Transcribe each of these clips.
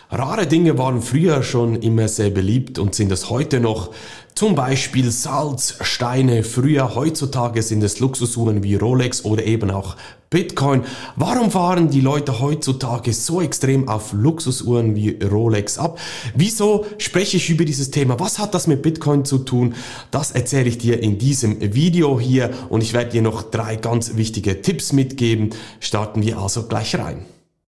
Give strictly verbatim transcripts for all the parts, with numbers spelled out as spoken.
Rare Dinge waren früher schon immer sehr beliebt und sind es heute noch. Zum Beispiel Salz, Steine. Früher, heutzutage sind es Luxusuhren wie Rolex oder eben auch Bitcoin. Warum fahren die Leute heutzutage so extrem auf Luxusuhren wie Rolex ab? Wieso spreche ich über dieses Thema? Was hat das mit Bitcoin zu tun? Das erzähle ich dir in diesem Video hier und ich werde dir noch drei ganz wichtige Tipps mitgeben. Starten wir also gleich rein.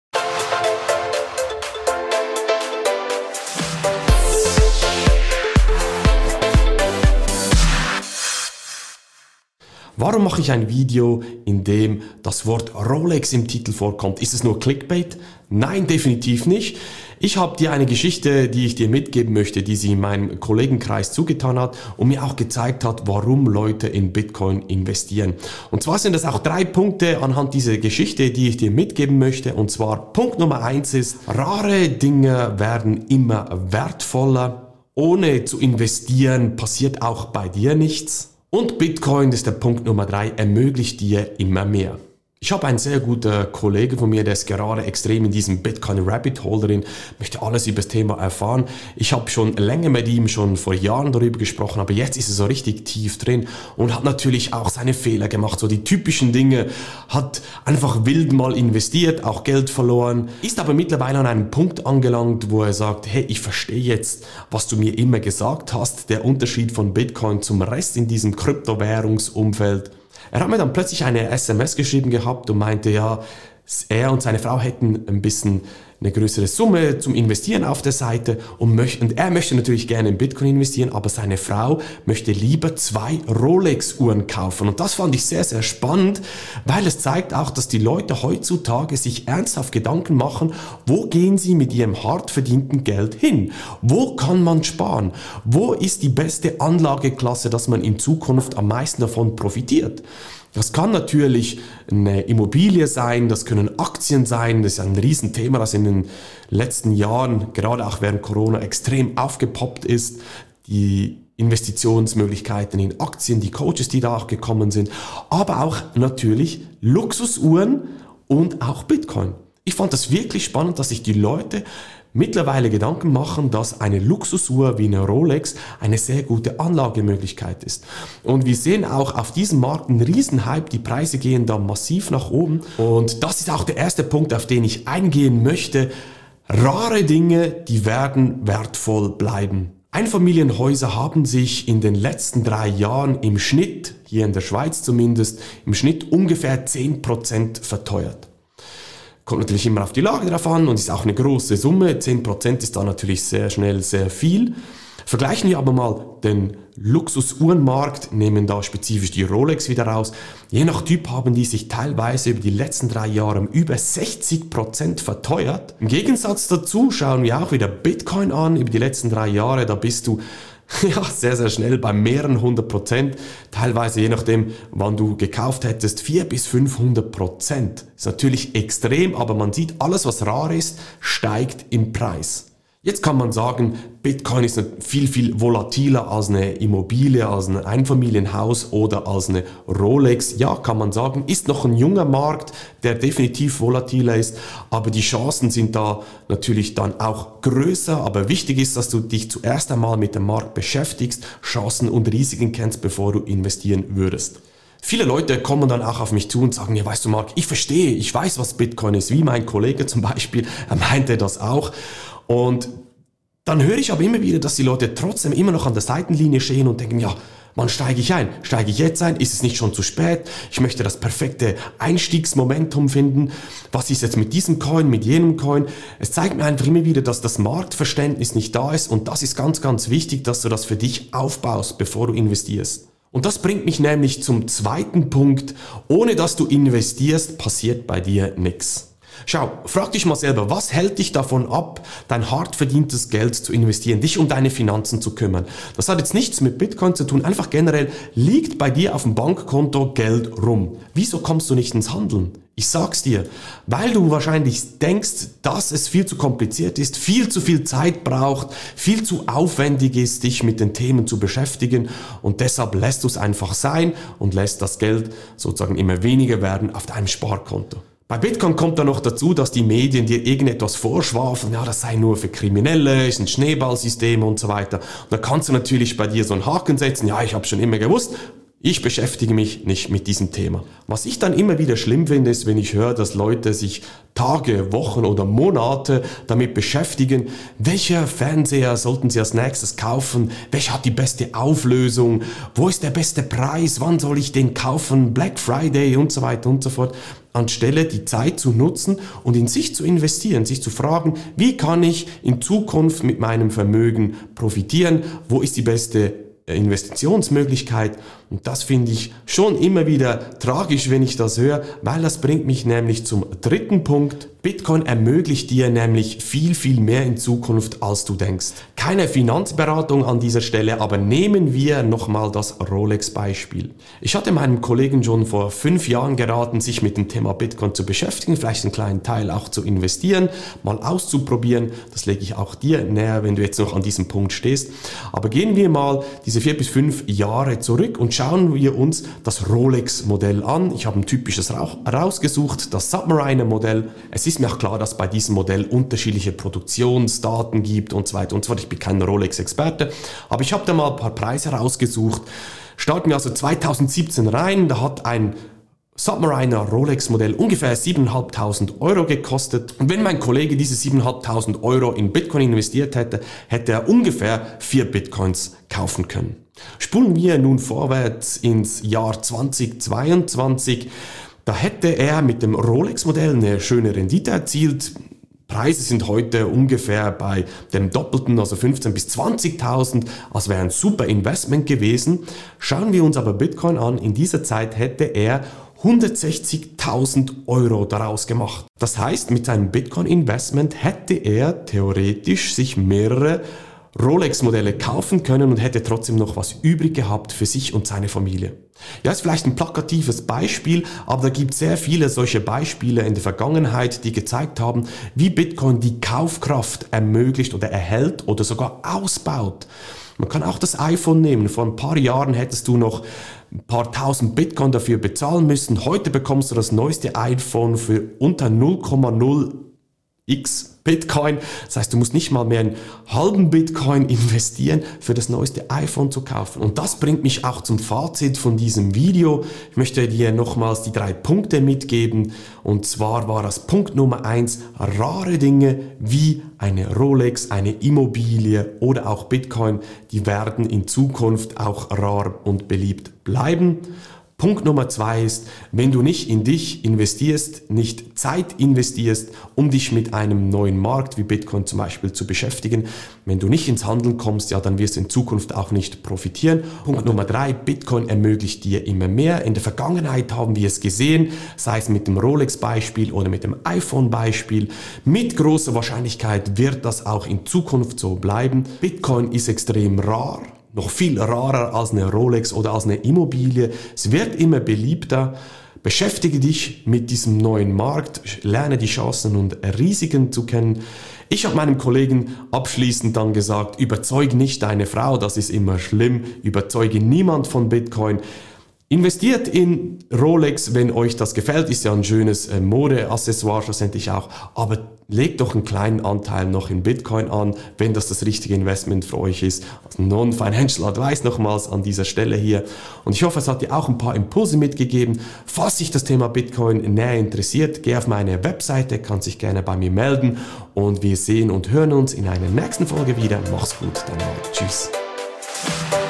Warum mache ich ein Video, in dem das Wort Rolex im Titel vorkommt? Ist es nur Clickbait? Nein, definitiv nicht. Ich habe dir eine Geschichte, die ich dir mitgeben möchte, die sie in meinem Kollegenkreis zugetan hat und mir auch gezeigt hat, warum Leute in Bitcoin investieren. Und zwar sind es auch drei Punkte anhand dieser Geschichte, die ich dir mitgeben möchte. Und zwar Punkt Nummer eins ist, rare Dinge werden immer wertvoller. Ohne zu investieren passiert auch bei dir nichts. Und Bitcoin, das ist der Punkt Nummer drei, ermöglicht dir immer mehr. Ich habe einen sehr guten Kollegen von mir, der ist gerade extrem in diesem Bitcoin-Rabbit-Hole drin, möchte alles über das Thema erfahren. Ich habe schon länger mit ihm, schon vor Jahren darüber gesprochen, aber jetzt ist er so richtig tief drin und hat natürlich auch seine Fehler gemacht, so die typischen Dinge, hat einfach wild mal investiert, auch Geld verloren, ist aber mittlerweile an einem Punkt angelangt, wo er sagt, hey, ich verstehe jetzt, was du mir immer gesagt hast, der Unterschied von Bitcoin zum Rest in diesem Kryptowährungsumfeld. Er hat mir dann plötzlich eine S M S geschrieben gehabt und meinte, ja, er und seine Frau hätten ein bisschen eine größere Summe zum Investieren auf der Seite und, möcht, und er möchte natürlich gerne in Bitcoin investieren, aber seine Frau möchte lieber zwei Rolex-Uhren kaufen. Und das fand ich sehr, sehr spannend, weil es zeigt auch, dass die Leute heutzutage sich ernsthaft Gedanken machen, wo gehen sie mit ihrem hart verdienten Geld hin? Wo kann man sparen? Wo ist die beste Anlageklasse, dass man in Zukunft am meisten davon profitiert? Das kann natürlich eine Immobilie sein, das können Aktien sein, das ist ein Riesenthema, das in den letzten Jahren, gerade auch während Corona, extrem aufgepoppt ist. Die Investitionsmöglichkeiten in Aktien, die Coaches, die da auch gekommen sind, aber auch natürlich Luxusuhren und auch Bitcoin. Ich fand das wirklich spannend, dass sich die Leute mittlerweile Gedanken machen, dass eine Luxusuhr wie eine Rolex eine sehr gute Anlagemöglichkeit ist. Und wir sehen auch auf diesem Markt einen Riesenhype, die Preise gehen da massiv nach oben. Und das ist auch der erste Punkt, auf den ich eingehen möchte. Rare Dinge, die werden wertvoll bleiben. Einfamilienhäuser haben sich in den letzten drei Jahren im Schnitt, hier in der Schweiz zumindest, im Schnitt ungefähr zehn Prozent verteuert. Kommt natürlich immer auf die Lage drauf an und ist auch eine große Summe. zehn Prozent ist da natürlich sehr schnell sehr viel. Vergleichen wir aber mal den Luxusuhrenmarkt, nehmen da spezifisch die Rolex wieder raus. Je nach Typ haben die sich teilweise über die letzten drei Jahre um über sechzig Prozent verteuert. Im Gegensatz dazu schauen wir auch wieder Bitcoin an. Über die letzten drei Jahre, da bist du ja, sehr, sehr schnell bei mehreren hundert Prozent, teilweise je nachdem, wann du gekauft hättest, vierhundert bis fünfhundert Prozent. Ist natürlich extrem, aber man sieht, alles was rar ist, steigt im Preis. Jetzt kann man sagen, Bitcoin ist viel, viel volatiler als eine Immobilie, als ein Einfamilienhaus oder als eine Rolex. Ja, kann man sagen, ist noch ein junger Markt, der definitiv volatiler ist, aber die Chancen sind da natürlich dann auch größer. Aber wichtig ist, dass du dich zuerst einmal mit dem Markt beschäftigst, Chancen und Risiken kennst, bevor du investieren würdest. Viele Leute kommen dann auch auf mich zu und sagen, ja, weißt du Marc, ich verstehe, ich weiß, was Bitcoin ist, wie mein Kollege zum Beispiel, er meinte das auch. Und dann höre ich aber immer wieder, dass die Leute trotzdem immer noch an der Seitenlinie stehen und denken, ja, wann steige ich ein? Steige ich jetzt ein? Ist es nicht schon zu spät? Ich möchte das perfekte Einstiegsmomentum finden. Was ist jetzt mit diesem Coin, mit jenem Coin? Es zeigt mir einfach immer wieder, dass das Marktverständnis nicht da ist und das ist ganz, ganz wichtig, dass du das für dich aufbaust, bevor du investierst. Und das bringt mich nämlich zum zweiten Punkt. Ohne dass du investierst, passiert bei dir nichts. Schau, frag dich mal selber, was hält dich davon ab, dein hart verdientes Geld zu investieren, dich um deine Finanzen zu kümmern? Das hat jetzt nichts mit Bitcoin zu tun, einfach generell liegt bei dir auf dem Bankkonto Geld rum. Wieso kommst du nicht ins Handeln? Ich sag's dir, weil du wahrscheinlich denkst, dass es viel zu kompliziert ist, viel zu viel Zeit braucht, viel zu aufwendig ist, dich mit den Themen zu beschäftigen und deshalb lässt du es einfach sein und lässt das Geld sozusagen immer weniger werden auf deinem Sparkonto. Bei Bitcoin kommt dann noch dazu, dass die Medien dir irgendetwas vorschwafeln, ja, das sei nur für Kriminelle, ist ein Schneeballsystem und so weiter. Und da kannst du natürlich bei dir so einen Haken setzen, ja, ich habe schon immer gewusst, ich beschäftige mich nicht mit diesem Thema. Was ich dann immer wieder schlimm finde, ist, wenn ich höre, dass Leute sich Tage, Wochen oder Monate damit beschäftigen, welcher Fernseher sollten sie als nächstes kaufen, welcher hat die beste Auflösung, wo ist der beste Preis, wann soll ich den kaufen, Black Friday und so weiter und so fort. Anstelle die Zeit zu nutzen und in sich zu investieren, sich zu fragen, wie kann ich in Zukunft mit meinem Vermögen profitieren, wo ist die beste Investitionsmöglichkeit. Und das finde ich schon immer wieder tragisch, wenn ich das höre, weil das bringt mich nämlich zum dritten Punkt. Bitcoin ermöglicht dir nämlich viel, viel mehr in Zukunft, als du denkst. Keine Finanzberatung an dieser Stelle, aber nehmen wir nochmal das Rolex-Beispiel. Ich hatte meinem Kollegen schon vor fünf Jahren geraten, sich mit dem Thema Bitcoin zu beschäftigen, vielleicht einen kleinen Teil auch zu investieren, mal auszuprobieren. Das lege ich auch dir näher, wenn du jetzt noch an diesem Punkt stehst. Aber gehen wir mal diese vier bis fünf Jahre zurück und schauen wir uns das Rolex-Modell an. Ich habe ein typisches rausgesucht, das Submariner-Modell. Es ist mir auch klar, dass bei diesem Modell unterschiedliche Produktionsdaten gibt und so weiter und so fort. Ich bin kein Rolex-Experte, aber ich habe da mal ein paar Preise rausgesucht. Starten wir also zweitausendsiebzehn rein, da hat ein Submariner Rolex-Modell ungefähr siebentausendfünfhundert Euro gekostet. Und wenn mein Kollege diese siebentausendfünfhundert Euro in Bitcoin investiert hätte, hätte er ungefähr vier Bitcoins kaufen können. Spulen wir nun vorwärts ins Jahr zweitausendzweiundzwanzig. Da hätte er mit dem Rolex-Modell eine schöne Rendite erzielt. Preise sind heute ungefähr bei dem Doppelten, also fünfzehntausend bis zwanzigtausend, als wäre ein super Investment gewesen. Schauen wir uns aber Bitcoin an, in dieser Zeit hätte er hundertsechzigtausend Euro daraus gemacht. Das heißt, mit seinem Bitcoin-Investment hätte er theoretisch sich mehrere Rolex-Modelle kaufen können und hätte trotzdem noch was übrig gehabt für sich und seine Familie. Ja, ist vielleicht ein plakatives Beispiel, aber da gibt es sehr viele solche Beispiele in der Vergangenheit, die gezeigt haben, wie Bitcoin die Kaufkraft ermöglicht oder erhält oder sogar ausbaut. Man kann auch das iPhone nehmen. Vor ein paar Jahren hättest du noch ein paar tausend Bitcoin dafür bezahlen müssen. Heute bekommst du das neueste iPhone für unter null Komma null x Bitcoin. Das heißt, du musst nicht mal mehr einen halben Bitcoin investieren, für das neueste iPhone zu kaufen. Und das bringt mich auch zum Fazit von diesem Video. Ich möchte dir nochmals die drei Punkte mitgeben. Und zwar war das Punkt Nummer eins, rare Dinge wie eine Rolex, eine Immobilie oder auch Bitcoin, die werden in Zukunft auch rar und beliebt bleiben. Punkt Nummer zwei ist, wenn du nicht in dich investierst, nicht Zeit investierst, um dich mit einem neuen Markt wie Bitcoin zum Beispiel zu beschäftigen, wenn du nicht ins Handeln kommst, ja, dann wirst du in Zukunft auch nicht profitieren. Punkt Nummer drei, Bitcoin ermöglicht dir immer mehr. In der Vergangenheit haben wir es gesehen, sei es mit dem Rolex-Beispiel oder mit dem iPhone-Beispiel. Mit großer Wahrscheinlichkeit wird das auch in Zukunft so bleiben. Bitcoin ist extrem rar. Noch viel rarer als eine Rolex oder als eine Immobilie. Es wird immer beliebter. Beschäftige dich mit diesem neuen Markt, lerne die Chancen und Risiken zu kennen. Ich habe meinem Kollegen abschließend dann gesagt, überzeuge nicht deine Frau, das ist immer schlimm, überzeuge niemand von Bitcoin. Investiert in Rolex, wenn euch das gefällt, ist ja ein schönes äh, Mode-Accessoire schlussendlich auch, aber legt doch einen kleinen Anteil noch in Bitcoin an, wenn das das richtige Investment für euch ist. Also Non-Financial Advice nochmals an dieser Stelle hier. Und ich hoffe, es hat dir auch ein paar Impulse mitgegeben. Falls dich das Thema Bitcoin näher interessiert, geh auf meine Webseite, kannst dich gerne bei mir melden und wir sehen und hören uns in einer nächsten Folge wieder. Mach's gut, dein Marc. Tschüss.